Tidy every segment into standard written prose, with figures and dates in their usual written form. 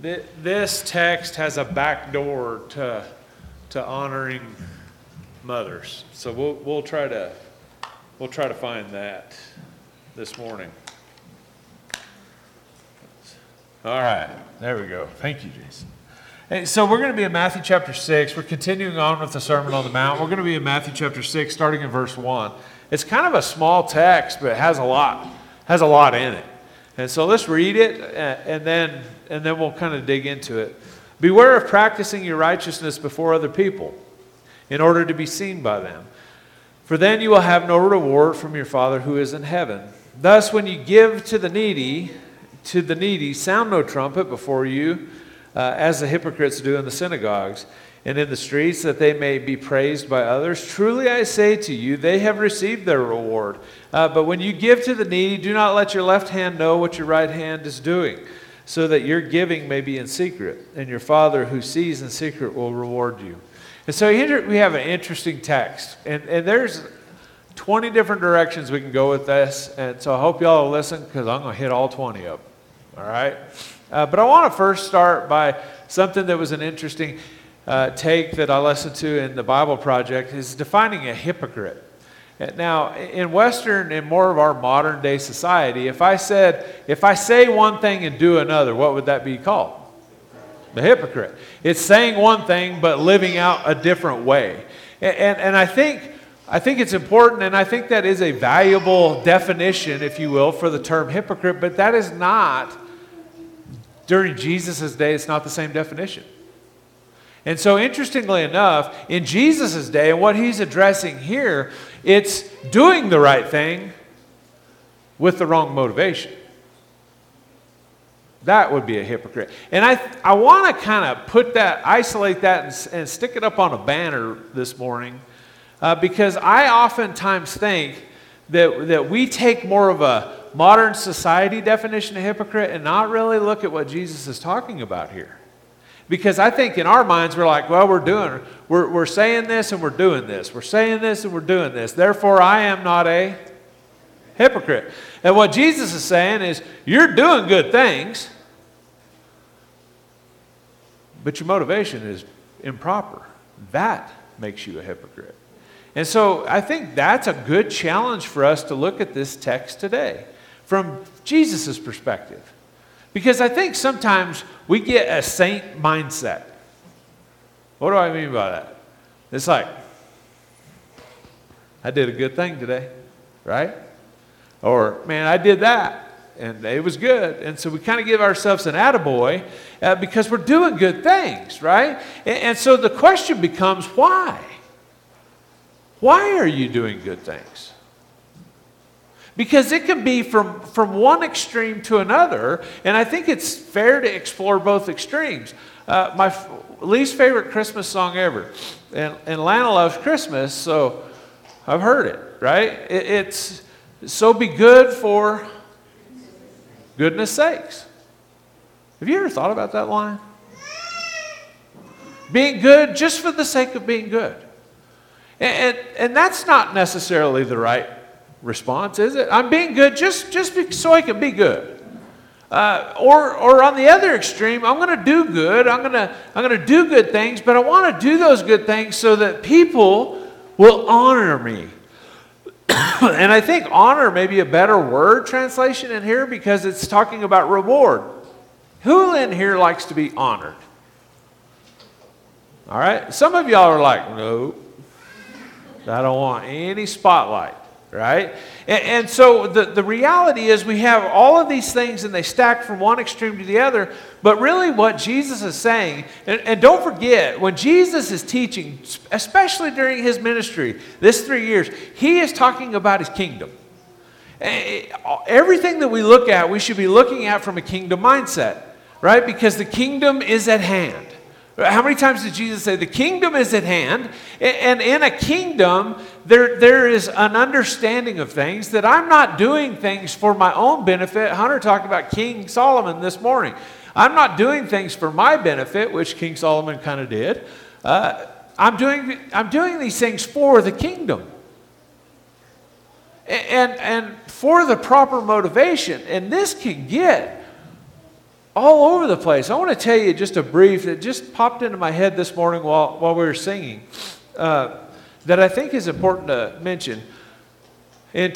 This text has a back door to honoring mothers. So we'll try to find that this morning. All right, there we go. Thank you, Jason. Hey, so we're going to be in Matthew chapter 6. We're continuing on with the Sermon on the Mount. We're going to be in Matthew chapter 6, starting in verse 1. It's kind of a small text, but it has a lot in it. And so let's read it, and then we'll kind of dig into it. Beware of practicing your righteousness before other people, in order to be seen by them. For then you will have no reward from your Father who is in heaven. Thus, when you give to the needy, sound no trumpet before you, as the hypocrites do in the synagogues and in the streets, that they may be praised by others. Truly I say to you, they have received their reward. But when you give to the needy, do not let your left hand know what your right hand is doing, so that your giving may be in secret, and your Father who sees in secret will reward you. And so here we have an interesting text, and there's 20 different directions we can go with this, and so I hope y'all will listen, because I'm going to hit all 20 of them, all right? But I want to first start by something that was an interesting take that I listened to in the Bible Project, is defining a hypocrite. Now, in Western and more of our modern day society, if I say one thing and do another, what would that be called? The hypocrite. It's saying one thing but living out a different way. And I think it's important, and I think that is a valuable definition, if you will, for the term hypocrite, but that is not, during Jesus' day, it's not the same definition. And so interestingly enough, in Jesus' day, and what he's addressing here, it's doing the right thing with the wrong motivation. That would be a hypocrite. And I want to kind of isolate that and stick it up on a banner this morning, because I oftentimes think that we take more of a modern society definition of hypocrite and not really look at what Jesus is talking about here. Because I think in our minds we're like, well, we're saying this and we're doing this. We're saying this and we're doing this. Therefore, I am not a hypocrite. And what Jesus is saying is, you're doing good things, but your motivation is improper. That makes you a hypocrite. And so I think that's a good challenge for us to look at this text today from Jesus' perspective. Because I think sometimes we get a saint mindset. What do I mean by that? It's like, I did a good thing today, right? Or, man, I did that, and it was good. And so we kind of give ourselves an attaboy because we're doing good things, right? And so the question becomes, why? Why are you doing good things? Because it can be from one extreme to another, and I think it's fair to explore both extremes. My least favorite Christmas song ever, and Lana loves Christmas, so I've heard it, right? It's, so be good for goodness sakes. Have you ever thought about that line? Being good just for the sake of being good. And that's not necessarily the right response, is it? I'm being good just so I can be good. Or on the other extreme, I'm going to do good. I'm going to do good things, but I want to do those good things so that people will honor me. And I think honor may be a better word translation in here, because it's talking about reward. Who in here likes to be honored? All right? Some of y'all are like, no, I don't want any spotlight. Right? And so the reality is we have all of these things and they stack from one extreme to the other, but really what Jesus is saying, and don't forget, when Jesus is teaching, especially during his ministry, this 3 years, he is talking about his kingdom. Everything that we look at, we should be looking at from a kingdom mindset, right? Because the kingdom is at hand. How many times did Jesus say the kingdom is at hand? And in a kingdom, there is an understanding of things that I'm not doing things for my own benefit. Hunter talked about King Solomon this morning. I'm not doing things for my benefit, which King Solomon kind of did. I'm doing these things for the kingdom. And for the proper motivation. And this can get all over the place. I want to tell you just a brief that just popped into my head this morning while we were singing that I think is important to mention. In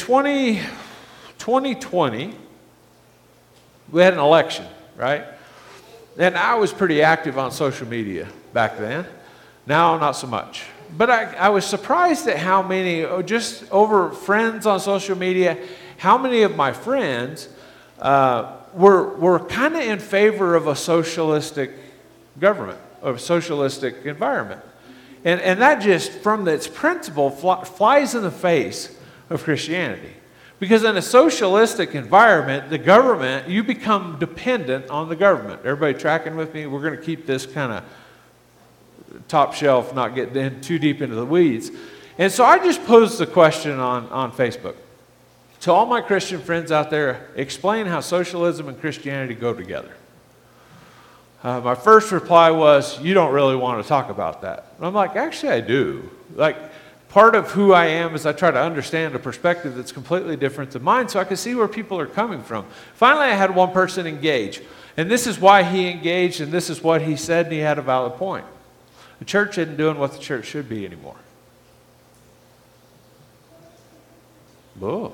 2020, we had an election, right? And I was pretty active on social media back then. Now, not so much. But I was surprised at how many, just over friends on social media, how many of my friends were kind of in favor of a socialistic government, of a socialistic environment. And that just, from its principle, flies in the face of Christianity. Because in a socialistic environment, the government, you become dependent on the government. Everybody tracking with me? We're going to keep this kind of top shelf, not get in too deep into the weeds. And so I just posed the question on Facebook. To all my Christian friends out there, explain how socialism and Christianity go together. My first reply was, you don't really want to talk about that. And I'm like, actually I do. Like, part of who I am is I try to understand a perspective that's completely different than mine so I can see where people are coming from. Finally, I had one person engage. And this is why he engaged, and this is what he said, and he had a valid point. The church isn't doing what the church should be anymore. Whoa.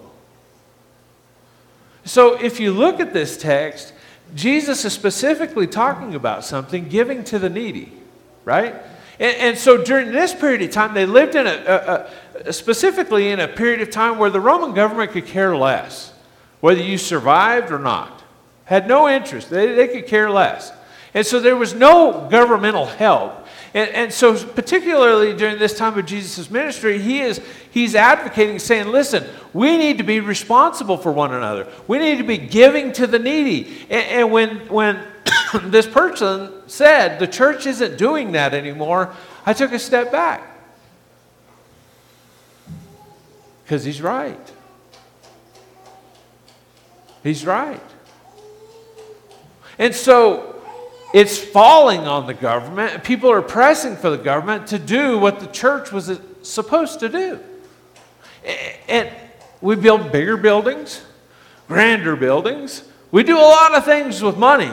So if you look at this text, Jesus is specifically talking about something, giving to the needy, right? And so during this period of time, they lived in specifically in a period of time where the Roman government could care less, whether you survived or not. Had no interest. They could care less. And so there was no governmental help. And so particularly during this time of Jesus' ministry, he's advocating, saying, listen, we need to be responsible for one another. We need to be giving to the needy. And when this person said, the church isn't doing that anymore, I took a step back. Because he's right. He's right. And so it's falling on the government, and people are pressing for the government to do what the church was supposed to do. And we build bigger buildings, grander buildings. We do a lot of things with money.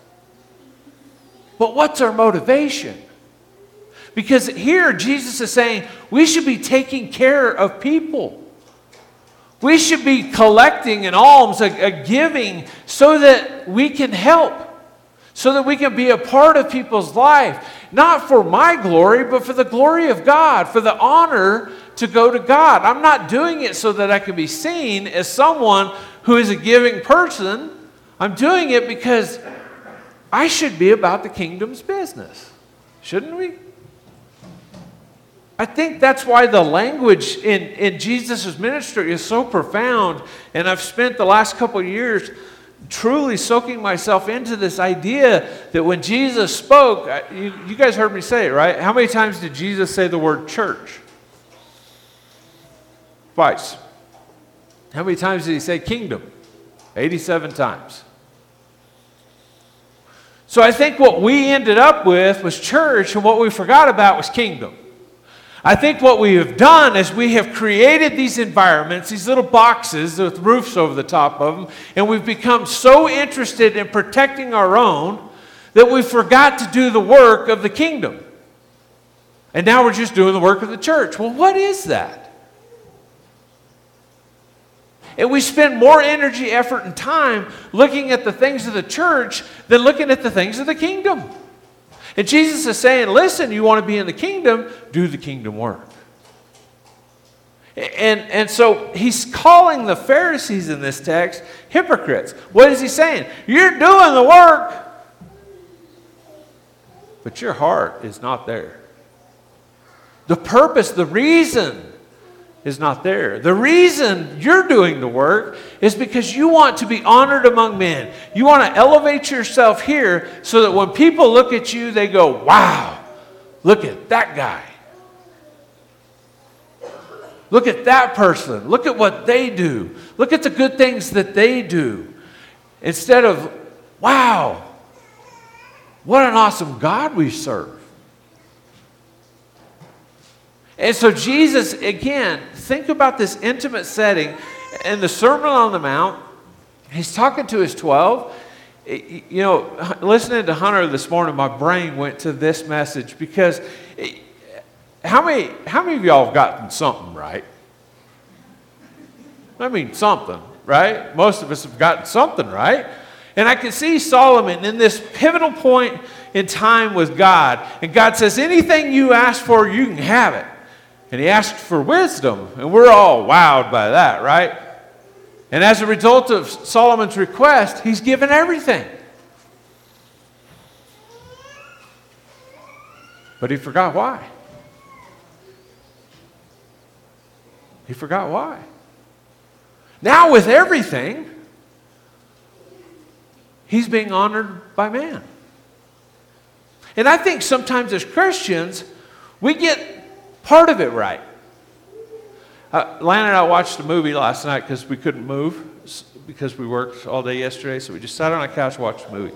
But what's our motivation? Because here Jesus is saying we should be taking care of people. We should be collecting an alms, a giving, so that we can help. So that we can be a part of people's life. Not for my glory, but for the glory of God. For the honor to go to God. I'm not doing it so that I can be seen as someone who is a giving person. I'm doing it because I should be about the kingdom's business. Shouldn't we? I think that's why the language in Jesus' ministry is so profound. And I've spent the last couple of years truly soaking myself into this idea that when Jesus spoke, you guys heard me say it, right? How many times did Jesus say the word church? Twice. How many times did he say kingdom? 87 times. So I think what we ended up with was church, and what we forgot about was kingdom. I think what we have done is we have created these environments, these little boxes with roofs over the top of them, and we've become so interested in protecting our own that we forgot to do the work of the kingdom. And now we're just doing the work of the church. Well, what is that? And we spend more energy, effort, and time looking at the things of the church than looking at the things of the kingdom. And Jesus is saying, listen, you want to be in the kingdom, do the kingdom work. And so he's calling the Pharisees in this text hypocrites. What is he saying? You're doing the work, but your heart is not there. The purpose, the reason is not there. The reason you're doing the work is because you want to be honored among men. You want to elevate yourself here so that when people look at you, they go, wow, look at that guy. Look at that person. Look at what they do. Look at the good things that they do. Instead of, wow, what an awesome God we serve. And so Jesus, again, think about this intimate setting. In the Sermon on the Mount, he's talking to his 12, You know, listening to Hunter this morning, my brain went to this message because how many of y'all have gotten something right? I mean, something, right? Most of us have gotten something right. And I can see Solomon in this pivotal point in time with God. And God says, anything you ask for, you can have it. And he asked for wisdom. And we're all wowed by that, right? And as a result of Solomon's request, he's given everything. But he forgot why. He forgot why. Now with everything, he's being honored by man. And I think sometimes as Christians, we get part of it right. Lana and I watched a movie last night because we couldn't move because we worked all day yesterday, so we just sat on a couch and watched a movie.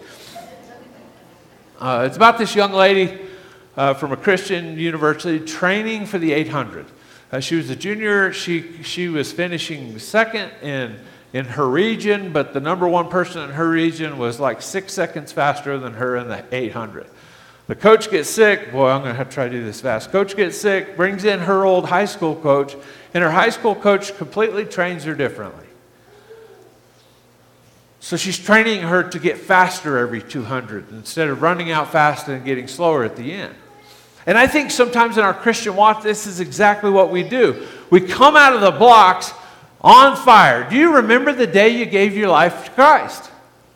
It's about this young lady from a Christian university training for the 800. She was a junior. She was finishing second in her region, but the number one person in her region was like 6 seconds faster than her in the 800. The coach gets sick. Boy, I'm going to have to try to do this fast. Coach gets sick, brings in her old high school coach, and her high school coach completely trains her differently. So she's training her to get faster every 200 instead of running out fast and getting slower at the end. And I think sometimes in our Christian walk, this is exactly what we do. We come out of the blocks on fire. Do you remember the day you gave your life to Christ?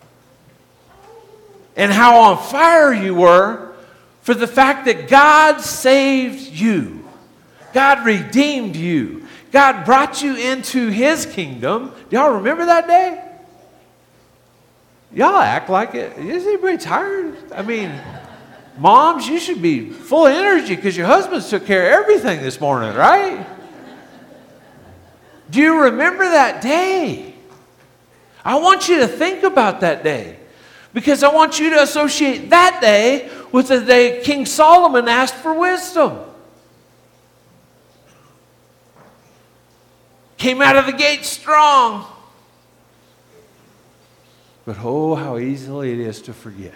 And how on fire you were for the fact that God saved you. God redeemed you. God brought you into His kingdom. Do y'all remember that day? Y'all act like it. Is anybody tired? I mean, moms, you should be full of energy because your husbands took care of everything this morning, right? Do you remember that day? I want you to think about that day because I want you to associate that day with the day King Solomon asked for wisdom. Came out of the gate strong. But oh, how easily it is to forget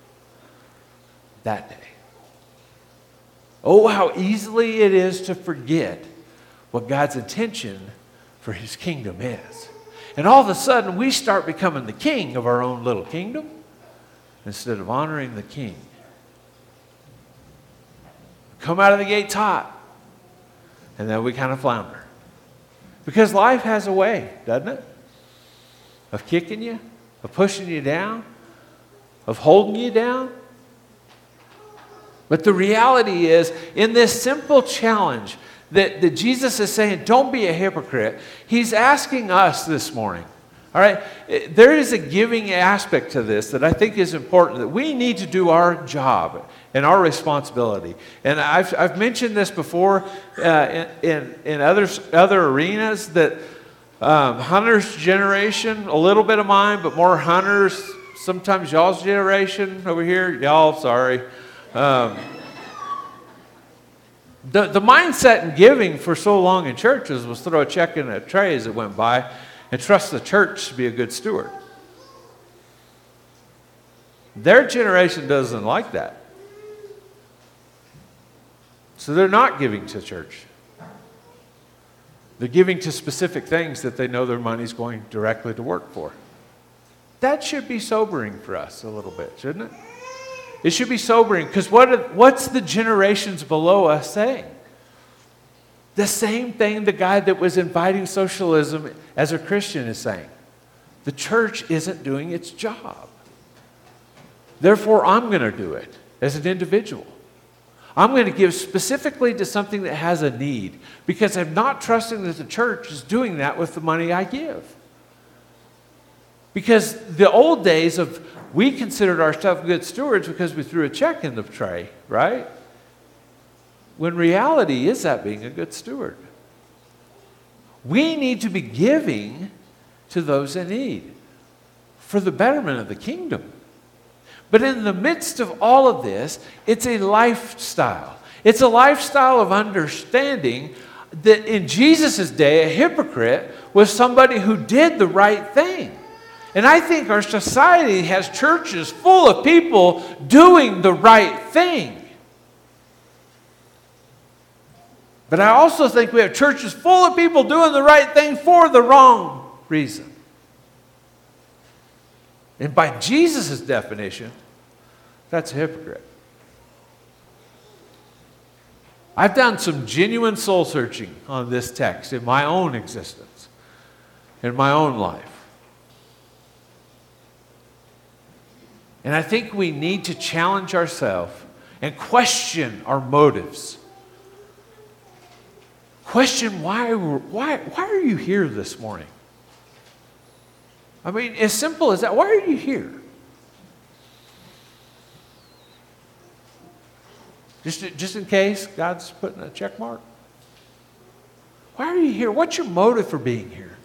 that day. Oh, how easily it is to forget what God's intention for His kingdom is. And all of a sudden, we start becoming the king of our own little kingdom instead of honoring the king. Come out of the gates hot, and then we kind of flounder. Because life has a way, doesn't it? Of kicking you, of pushing you down, of holding you down. But the reality is, in this simple challenge that Jesus is saying, don't be a hypocrite, He's asking us this morning, all right? There is a giving aspect to this that I think is important, that we need to do our job and our responsibility. And I've mentioned this before in other arenas, that Hunter's generation, a little bit of mine, but more Hunter's, sometimes y'all's generation over here, y'all, sorry. The mindset in giving for so long in churches was throw a check in a tray as it went by and trust the church to be a good steward. Their generation doesn't like that. So they're not giving to church. They're giving to specific things that they know their money's going directly to work for. That should be sobering for us a little bit, shouldn't it? It should be sobering, because what's the generations below us saying? The same thing the guy that was inviting socialism as a Christian is saying. The church isn't doing its job. Therefore, I'm going to do it as an individual. I'm going to give specifically to something that has a need, because I'm not trusting that the church is doing that with the money I give. Because the old days of we considered ourselves good stewards because we threw a check in the tray, right? When reality is that being a good steward. We need to be giving to those in need for the betterment of the kingdom. But in the midst of all of this, it's a lifestyle. It's a lifestyle of understanding that in Jesus' day, a hypocrite was somebody who did the right thing. And I think our society has churches full of people doing the right thing. But I also think we have churches full of people doing the right thing for the wrong reason. And by Jesus' definition, that's a hypocrite. I've done some genuine soul searching on this text in my own existence, in my own life. And I think we need to challenge ourselves and question our motives. Question why are you here this morning? I mean, as simple as that. Why are you here? Just in case God's putting a check mark? Why are you here? What's your motive for being here?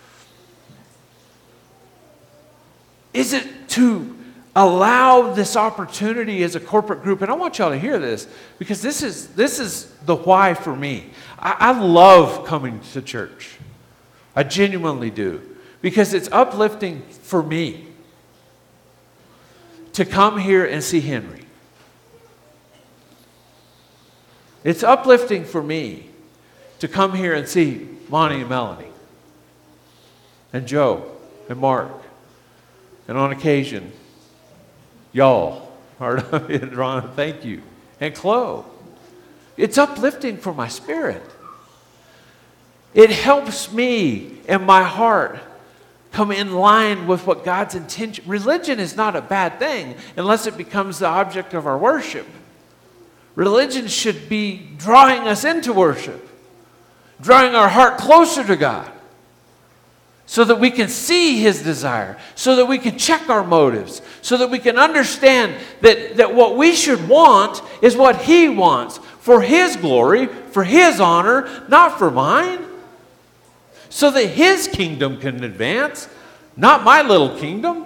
Is it to allow this opportunity as a corporate group? And I want y'all to hear this, because this is the why for me. I love coming to church. I genuinely do. Because it's uplifting for me to come here and see Henry. It's uplifting for me to come here and see Lonnie and Melanie and Joe and Mark, and on occasion, y'all, and Ron, thank you, and Chloe. It's uplifting for my spirit. It helps me and my heart come in line with what God's intention. Religion is not a bad thing unless it becomes the object of our worship. Religion should be drawing us into worship, drawing our heart closer to God, so that we can see His desire, so that we can check our motives, so that we can understand that what we should want is what He wants, for His glory, for His honor, not for mine, so that His kingdom can advance, not my little kingdom,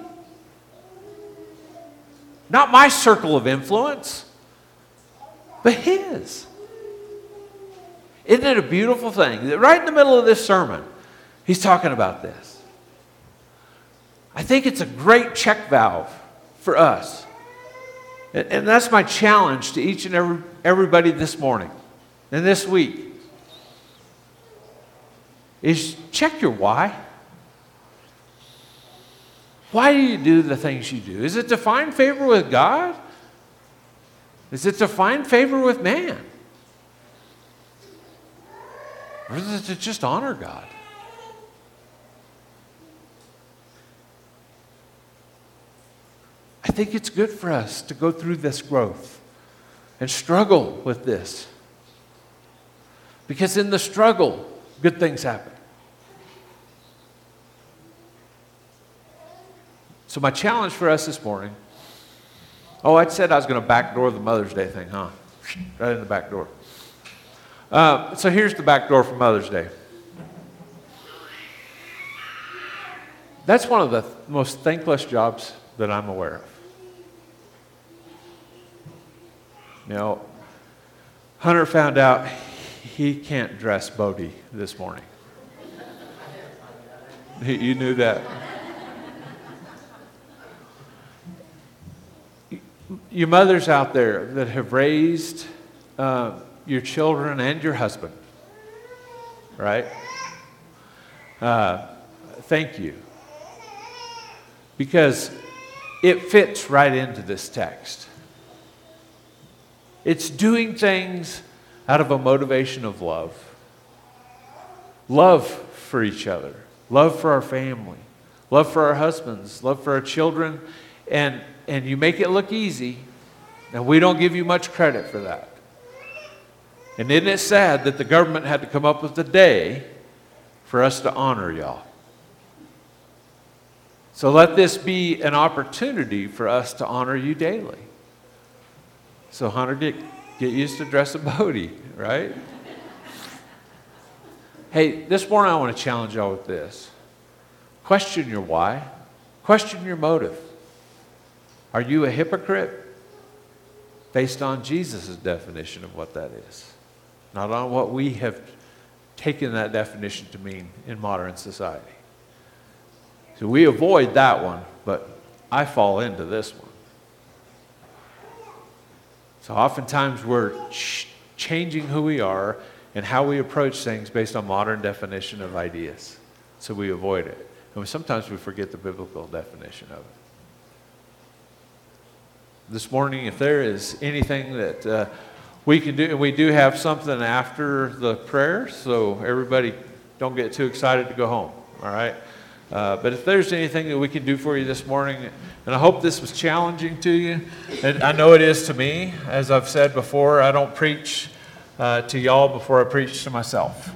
not my circle of influence, but His. Isn't it a beautiful thing that right in the middle of this sermon, He's talking about this? I think it's a great check valve for us. And that's my challenge to each and everybody this morning and this week, is check your why. Why do you do the things you do? Is it to find favor with God? Is it to find favor with man? Or is it to just honor God? I think it's good for us to go through this growth and struggle with this. Because in the struggle, good things happen. So my challenge for us this morning, I said I was going to backdoor the Mother's Day thing, huh? Right in the back door. So here's the back door for Mother's Day. That's one of the most thankless jobs that I'm aware of. You know, Hunter found out he can't dress Bodie this morning. You knew that. You mothers out there that have raised your children and your husband, right? Thank you. Because it fits right into this text. It's doing things out of a motivation of love. Love for each other. Love for our family. Love for our husbands. Love for our children. And you make it look easy, and we don't give you much credit for that. And isn't it sad that the government had to come up with a day for us to honor y'all? So let this be an opportunity for us to honor you daily. So Hunter, get used to dressing Bodie, right? Hey, this morning I want to challenge y'all with this. Question your why. Question your motive. Are you a hypocrite? Based on Jesus' definition of what that is. Not on what we have taken that definition to mean in modern society. So we avoid that one, but I fall into this one. So oftentimes we're changing who we are and how we approach things based on modern definition of ideas. So we avoid it. And sometimes we forget the biblical definition of it. This morning, if there is anything that we can do, and we do have something after the prayer, so everybody don't get too excited to go home, all right? But if there's anything that we can do for you this morning, and I hope this was challenging to you, and I know it is to me. As I've said before, I don't preach to y'all before I preach to myself.